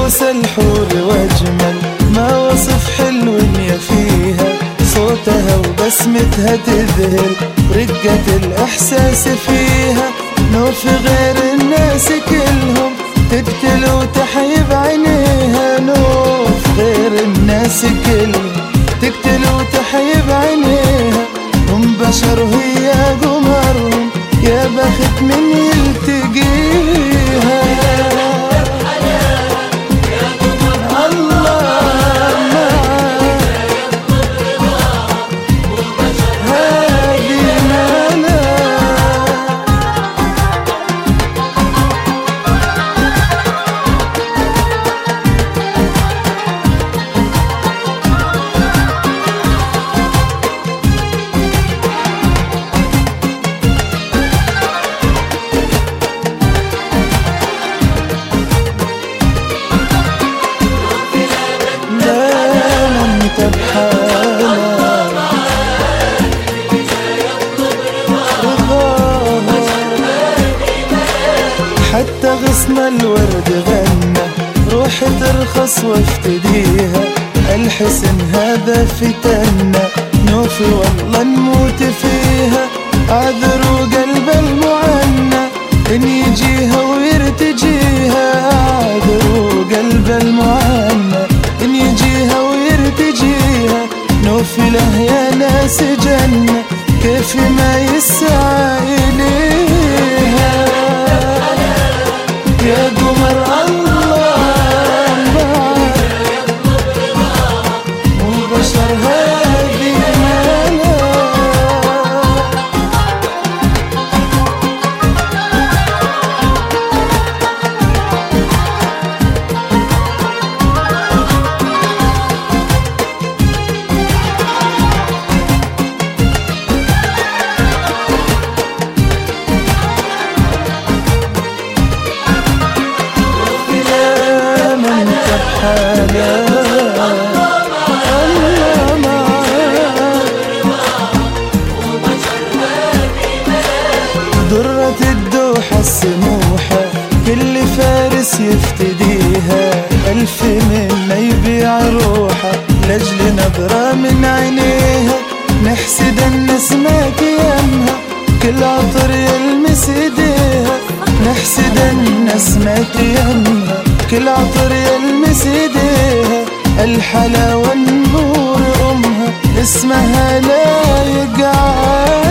عروس الحور واجمل، ما وصف حلو يا فيها، صوتها وبسمتها تذهل، رقة الاحساس فيها نوف غير الناس كلهم، تقتل وتحيب عينيها، نوف غير الناس كلهم، تقتل وتحيب عينيها، هم بشر وهي قمرهم، يا بخت من يلتقيها. حتى غصن الورد غنى، روحي ترخص وافتديها، الحسن هذا فتنا، نوفي والله نموت فيها، اعذروا قلب المعنى ان يجيها ويرتجيها، اعذروا قلب المعنى ان يجيها ويرتجيها، نوفي له يا ناس جنة، كيف ما يسعى إليها، يا قمر الله مو بشر هذه مالا. درة الدوحة السموحة كل فارس يفتديها، ألف منا يبيع روحه لأجل نظرة من عينيها، نحسد النسمات يمها كل عطر يلمس ايديها، نحسد النسمات يمها كل عطر يلمس ايديها، الحلاوة النور أمها اسمها لا يقع